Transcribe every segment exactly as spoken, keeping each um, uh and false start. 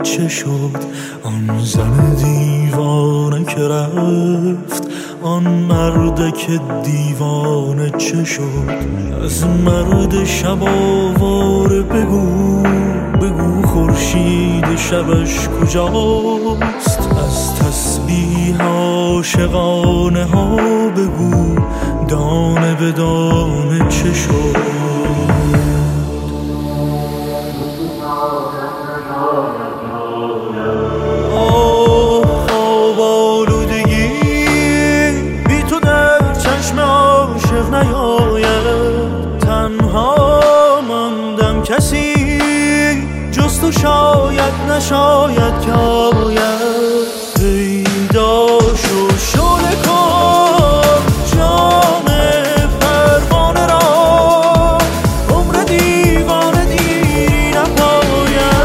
چه شد آن زن دیوانه که رفت، آن مرد که دیوانه چه شد؟ از مرد شب آواره بگو بگو خورشید شبش کجاست؟ از تسبیح عاشقانه ها بگو دانه به دانه چه شد؟ کسی جز تو شاید نشاید که آید، پیدا شو شعله کن جام پروانه را، عمر دیوانه دیری نپاید.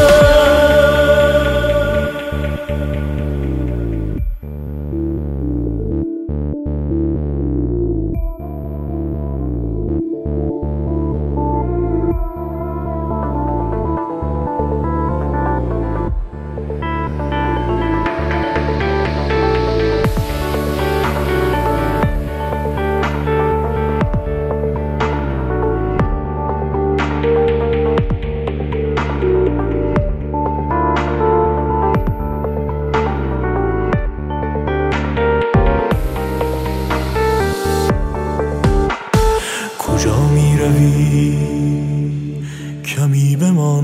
کجا می روی کمی بمان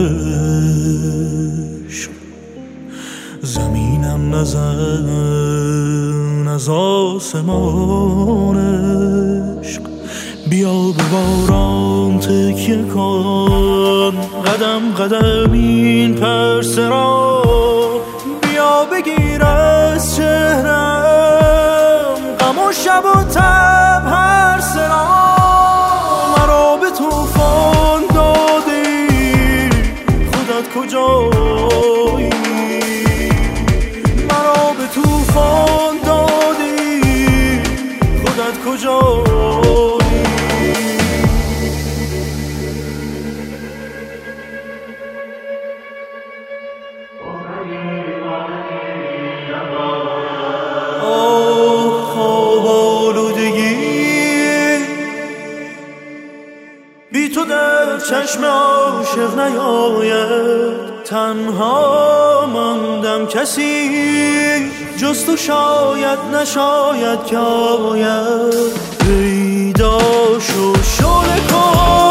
عشق، زمینم نزن از آسمان عشق. بیا به باران تکیه کن، قدم قدم این پرسه را، بیا بگیر از چهرم غم و شب و تب هر سرا. توفان دادی خودت کجایی؟ مرا به توفان دادی خودت کجایی؟ آه خواب آلودگی بی تو در چشم عاشق نیاید، تنها ماندم کسی جز تو شاید نشاید که آید. پیدا شو شعله کن